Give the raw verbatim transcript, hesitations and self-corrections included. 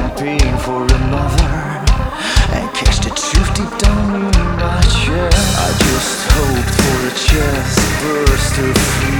pain for another and catch the truth deep down in my chest. I just hoped for a chest burst of freedom.